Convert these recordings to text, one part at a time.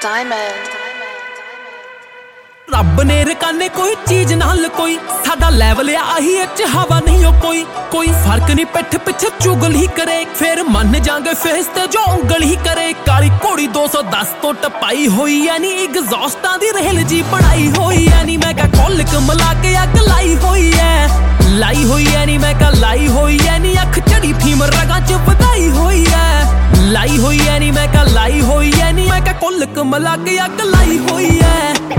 Diamond रब ने रकाने कोई चीज नाल कोई साडा लेवल आही इच हवा नहीं हो कोई फर्क नहीं पिठ पिछे चुगल ही करे फिर मन जांगे फेस ते जो उंगल ही करे काली घोड़ी 210 तो टपाई होई है नी एग्जॉस्टां दी रेल जी बनाई होई है नी मैं कहा कोलिक मिला के अग लाई होई है नी मैं कहा लाई होई है नी अख चढ़ी फीम रगां च वधाई होई है लाई होई है नी मैं कहा लाई होई है नी मैं कहा कोलिक मिला के अग लाई होई है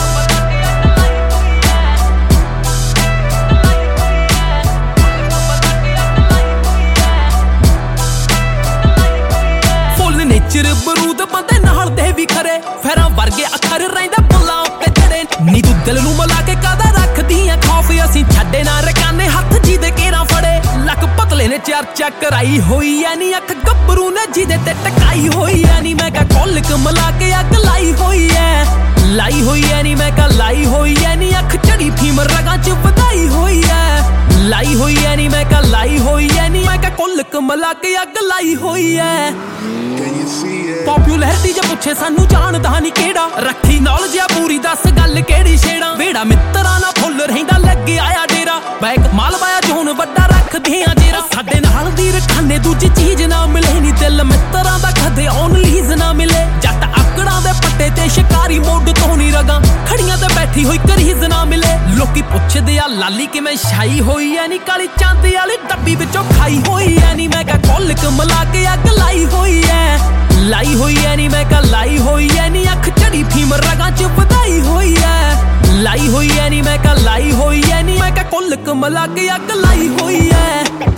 नेचर बरूद बंदे नाल दे भी खरे फेरा वर्गे अखर रहिंदा बुल्ला उत्ते चढ़े नी तू दिल नू मिला के कादा रखदी ऐ खौफ असीं छड्डे ना रकाने हत्थ जी दे केरा फड़े लक पतले ने चर्चा कराई होई ऐ नी अख गब्बरू ने जी दे ते टकाई होई ऐ नी मैं कहा कोलिक मिला के अग लाई होई है नी मैं कहा लाई होई है नी अख चढ़ी फीम रगां च वधाई होई है लाई होई है नी मैं कहा लाई होई है नी मैं कहा कोलिक मिला के अग लाई होई है पॉपुलैरिटी जे पुछे सानू जानदा नहीं केड़ा रखी नॉलेज आ पूरी दस गल केड़ी छेड़ा वेड़ा मित्तरां ना फुੱਲ रहिंदा लगे आया डेरा बैग मालवाया जोन वड्डा रखदे आ जेरा साडे नाल दी रखाने दूजी चीज ना मिले नी दिल मित्तरां दा कदे ऑनलीज ना मिले जट आकड़ां दे पट्टे ते शिकारी मोड तो नहीं रगां खड़ियां ते बैठी होई करीज ना मिले लोकी पुछदे आ लाली किवें छाई होई ऐ नी काली चांदी वाली डब्बी विचों खाई होई ऐ नी मैं कहा कोलिक मिला के अग लाई होई है नी मैं कहा लाई होई है नी अख चढ़ी फीम रगां च वधाई होई है लाई होई है नी मैं कहा लाई होई है नी मैं कहा कोलिक मिला के अग लाई होई है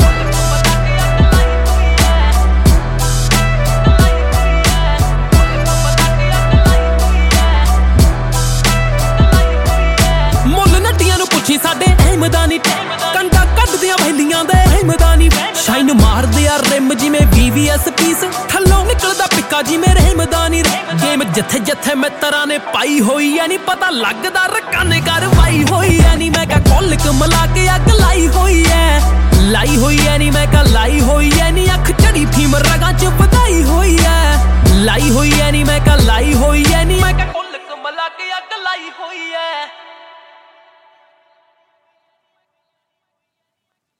साडे अहमदानी कंडा कड्डदियां वैलियां दे अहमदानी शाइन मारदे आ रिम जिवें VVS पीस थल्लों निकलदा पिक्का जिवें रहमदानी गेम जिथे जिथे मित्तरां ने पाई होई है नी पता लगदा रकाने करवाई होई है नी मैं कहा कोलिक मिला के अग लाई होई है नी मैं कहा लाई होई है नी अख चढ़ी फीम रगां च वधाई होई